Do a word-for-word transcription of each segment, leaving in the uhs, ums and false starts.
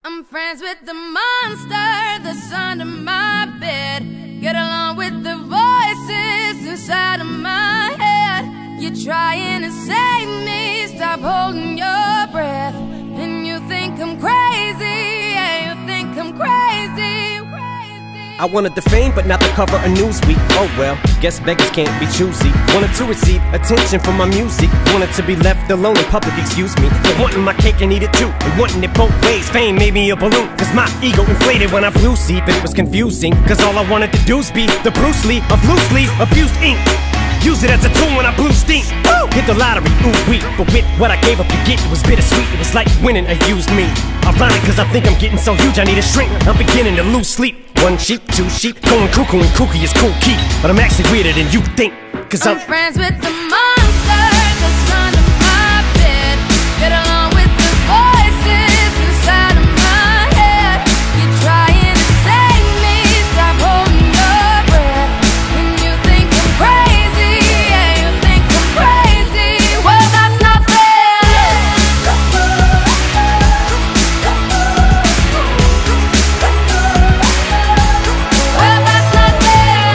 I'm friends with the monster that's under my bed. Get along with the voices inside of my head. You're trying to save me, stop holding your breath. And you think I'm crazy, yeah, you think I'm crazy, crazy. I wanted the fame, but not the cover of Newsweek. Oh well, guess beggars can't be choosy. Wanted to receive attention from my music. Wanted to be left alone in public, excuse me. But wanting my cake and eat it too, and wanting it both ways. Fame made me a balloon, cause my ego inflated when I flew see. But it was confusing, cause all I wanted to do was be the Bruce Lee of loose leaf abused ink. Use it as a tool when I blew steam. Woo! Hit the lottery, ooh wee. But with what I gave up to get, it was bittersweet. It was like winning a used me. Ironic, cause I think I'm getting so huge I need a shrink. I'm beginning to lose sleep. One sheep, two sheep, going cuckoo and kooky is cool key. But I'm actually weirder than you think, cause I'm, I'm friends with the monster that's under my bed. Get along with the voices inside of my head. You're trying to save me, stop holding your breath. And you think I'm crazy, yeah, you think I'm crazy. Well, that's not fair. Well, that's not fair.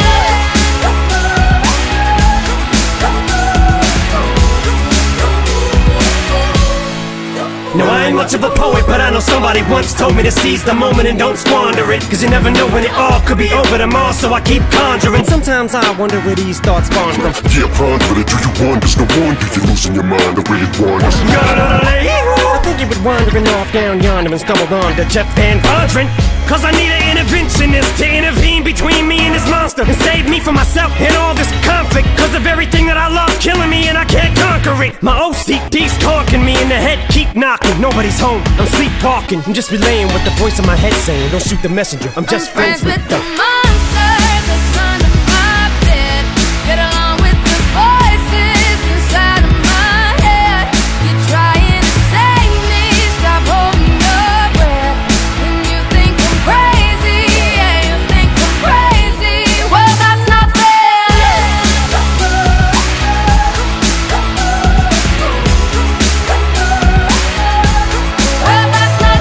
no, I ain't much of a poet, but I know somebody once told me to seize the moment and don't squander it. Cause you never know when it all could be over tomorrow, so I keep conjuring. Sometimes I wonder where these thoughts spawn from. Yeah, ponder it, do you wonder? There's no wonder you're losing your mind the way it wanders. I think it would wandering off down yonder and stumbled on to Jeff Van Vondren. Cause I need an interventionist to intervene between me and this monster and save me from myself and all this conflict. Cause of everything that I love's killing me and I can't conquer it. My O C D's talking me in the head, keep knocking. Nobody's home, I'm sleepwalking. I'm just relaying what the voice in my head saying. Don't shoot the messenger, I'm just I'm friends, friends with the, the monster that's under my bed. Get along with the voices inside of my head. You're trying to save me, stop holding your breath. And you think I'm crazy, yeah, you think I'm crazy. Well, that's not fair. Well, that's not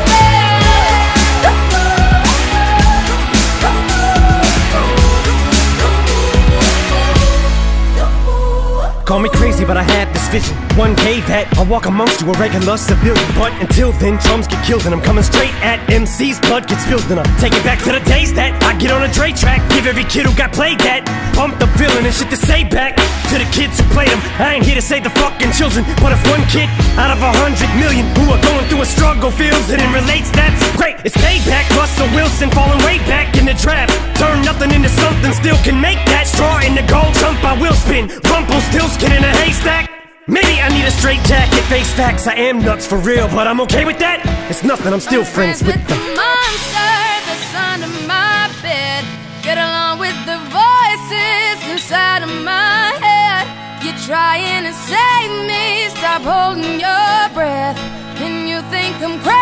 fair. Call me crazy, but I had this vision. One day that I'll walk amongst you, a regular civilian. But until then, drums get killed and I'm coming straight at M C's. Blood gets spilled and I take it back to the days that I get on a Dre track. Give every kid who got played that. Pump the feeling and shit to say back to the kids who played them. I ain't here to save the fucking children, but if one kid out of a hundred million who are going through a struggle feels it and relates, that's great. It's payback. Russell Wilson falling way back in the draft. Turn nothing into something, still can make that. Straw in the gold jump, I will spin. Rumpelstiltskin in a haystack. Maybe I need a straight jacket, face facts. I am nuts for real, but I'm okay with that. It's nothing, I'm still I'm friends, friends with with the the monster that's under my bed. Get along with the voices inside of my head. You're trying to save me, stop holding your breath. And you think I'm crazy.